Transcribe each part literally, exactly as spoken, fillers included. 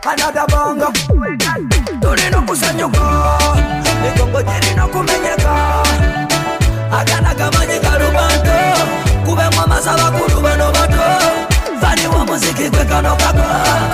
another banga. Tulino kusanyuka, migongo jirino kumenyeka. Agana kamanyika rubando, kube mama saba kuruba no bato. Fani wa muziki kwe kano kako.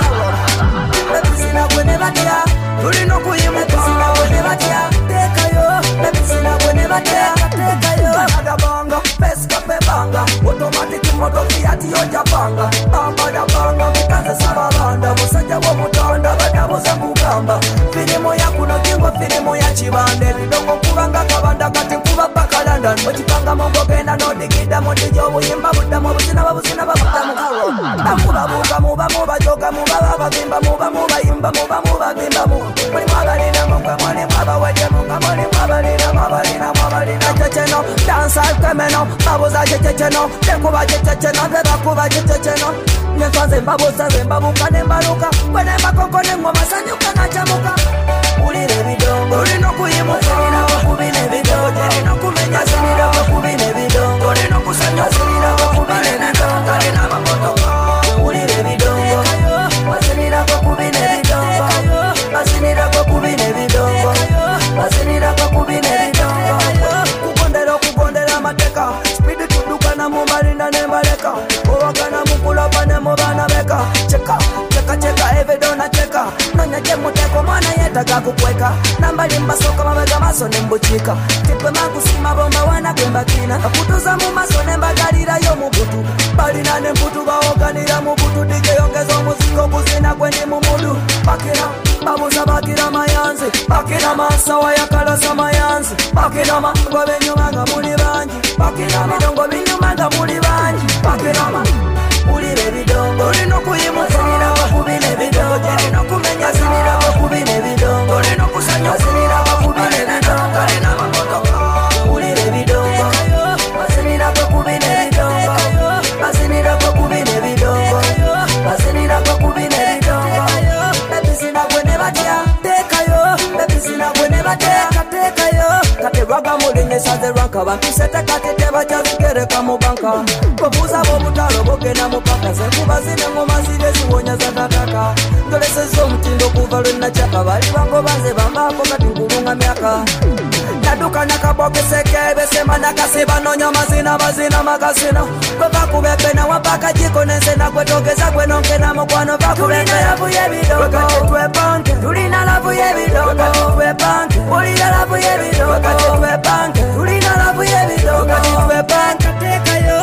Lepisina kwene batia, tulino kuyimuka. Lepisina kwene batia, teka yo. Lepisina kwene batia, teka yo. Another banga, best cafe banga. Automatic moto fiati yoja banga. Bamba da banga, mikaze saba banda. Musanja wa mutanda, badabu za kugamba. Filimo ya kuno kingo, filimo ya chibande. Lidongo kubanga kabanda kati kuba baka London. Mchipanga mongo gena no digida motijo. Uyimba buda mobusina babusina babuda mukaro. Muba muba muba muba joka muba baba bimba muba muba imba muba muba bimba muba. Mwani mwabalina munga mwani mwabawaje munga mwani mwabalina mwabalina mwabalina checheno. Dance al kemeno, babuza checheno. Tekuba checheno, beba kuba checheno. Nyefanze mbabuza zembabuka nembaruka. Kwene makoko nengoma sanyuka na chamuka. Ulire bidongo, ulino kuyimuka. Asinira wakubine bidongo, ulino kumenya. Asinira wakubine bidongo, ulino kusanya. Asinira wakubine bidongo, ulino mamotoka. Ulire bidongo, asinira wakubine bidongo. Asinira wakubine bidongo, asinira wakubine bidongo. Kukondera kukondera mateka, speed tuduka na mumalinda nembaleka. Owagana mukula pane mubana beka. Cheka, cheka cheka evedona cheka. Nonya jemuteko mwana yetaga kukweka. Nambali mbasoka mabega maso nembuchika. Tikwe makusima bomba wana kwemba kina. Kaputuza mu maso nembagalira yo mubutu. Balina nembutu baoganira mubutu. Dije yongezo muziko kuzina kweni mumudu. Bakina, babuza bakira mayanzi. Bakina masawa ya kalasa mayanzi. Bakina ma, kwa benyumanga muli banji. Bakina midongo binyumanga muli banji. Bakina ma, ulire bidongo. Ulino kuyimuka. Asinira wakubine bidongo. Ulino kumenya. Asinira wakubine bidongo. Ulino kusanya. Asinira wakubine bidongo. Ulino mamotoka. Ulire bidongo. Asinira wakubine bidongo. Asinira wakubine bidongo. Asinira wakubine bidongo. Lepisina kwene batia, teka yo. Lepisina kwene batia, teka yo. Kate raga mulinye saze ranka. Bantusete kate teba jazigere kamo banka. Kofuza bobutalo bogena mupaka. Zenkuba zine ngoma zile ziwonya za tataka. Ndolese zo mtindo kuvalu na chaka. Bali bango banze bambako kati ngurunga miaka. Naduka nakaboke seke besema nakasiba nonyo mazina mazina makasina. Kwe baku bebe na wapaka jiko nense na kwe togeza kwe nonke na mokwano baku bebe. Tulina lavu ye bidongo. Wakati tue banke. Tulina lavu ye bidongo. Wakati tue banke. Ulina lavu ye bidongo. Wakati tue banke. Tulina lavu ye bidongo. Wakati tue banke. Teka yo.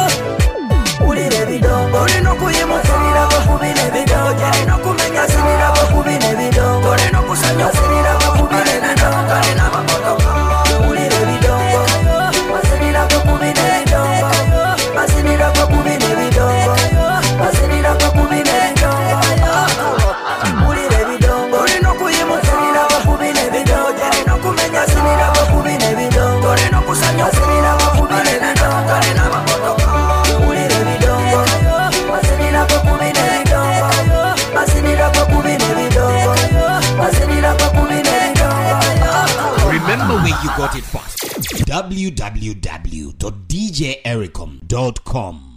Ulire bidongo. Ulino kuyimuka. Asinira wakubine bidongo. Ulino kumenya. Asinira wakubine bidongo. Ulino kusanya. Asinira wakubine bidongo. Ulino mamotoka. Ulire bidongo. Asinira wakubine bidongo. Asinira wakubine bidongo. Asinira wakubine bidongo. Ulire bidongo. Ulino kuyimuka. Asinira wakubine bidongo. Ulino kumenya. Asinira wakubine bidongo. Ulino kusanya. Asinira wakubine bidongo. Ulino mamotoka. Ulire bidongo. Asinira wakubine bidongo. Asinira wakubine bidongo. Asinira wakubine bidongo. Remember where you got it first. w w w dot d j ericom dot com